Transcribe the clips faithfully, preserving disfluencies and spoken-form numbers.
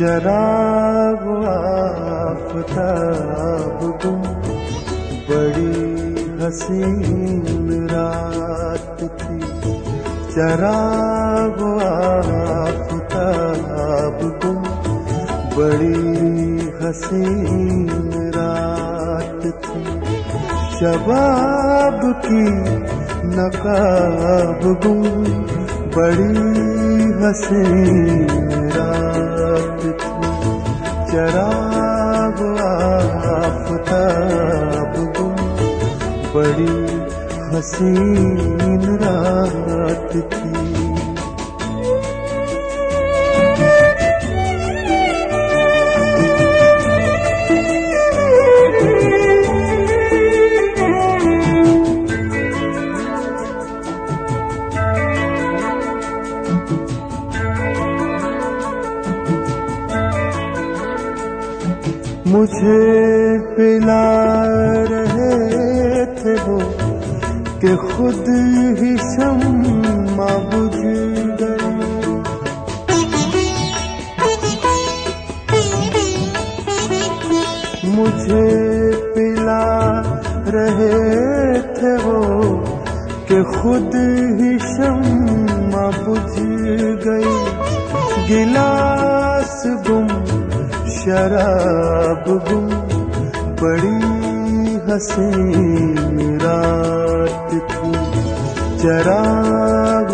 चराग आफताब गुम, बड़ी हसीन रात थी। चराग आफताब गुम, बड़ी हसीन रात थी। शबाब की नकाब गुम, बड़ी हसीन रात थी। चराग आफताब गुम, बड़ी हसीन रात थी। मुझे पिला रहे थे वो कि खुद ही शम्मा बुझ गई। मुझे पिला रहे थे वो कि खुद ही शम्मा बुझ गई। गिलास गुम, शराब गुम, बड़ी हसीन रात थी। चराग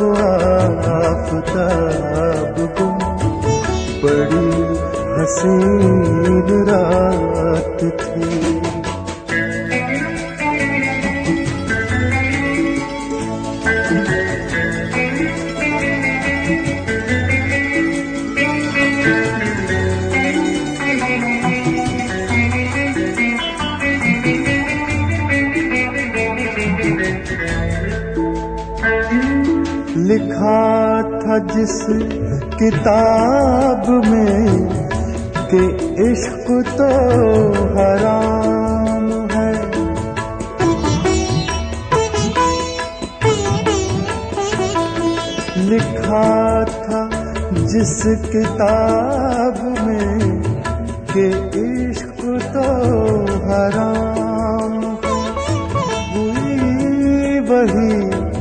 आफताब गुम, बड़ी हसीन रात थी। लिखा था जिस किताब में कि इश्क तो हराम है। लिखा था जिस किताब में कि इश्क तो हराम है। हुई वही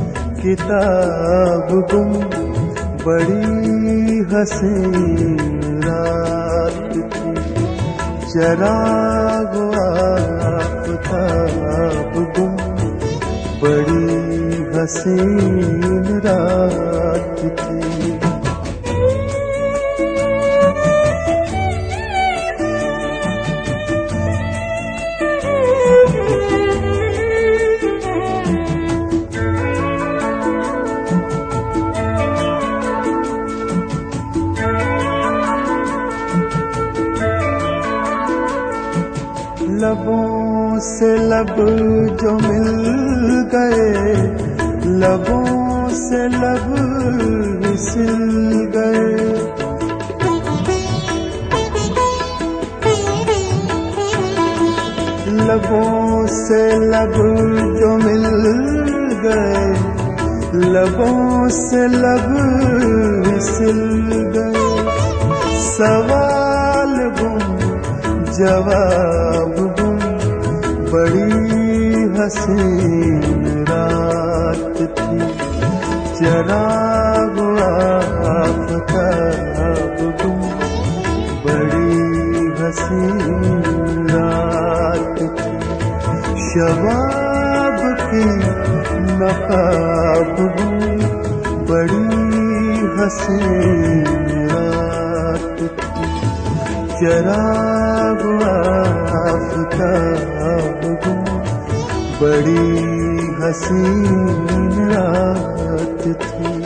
किताब गुम, बड़ी हसीन रात थी। चराग आफताब गुम, बड़ी हसीन रात थी। लबों से लब जो मिल गए, लबों से लब फिसल गए। लबों से लब जो मिल गए, लबों से लब फिसल गए। सवाल गुम, जवाब गुम, बड़ी हसीन रात थी। चराग आफताब गुम, बड़ी हसीन रात थी। शबाब की नकाब गुम, बड़ी हसीन रात थी। चराग आफताब गुम, बड़ी हसीन रात थी।